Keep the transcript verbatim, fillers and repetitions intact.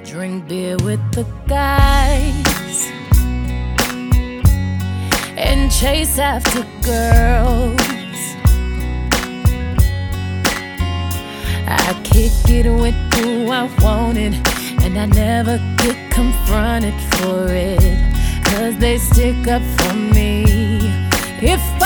Drink beer with the guys and chase after girls. I kick it with who I wanted, and I never get confronted for it, 'cause they stick up for me. If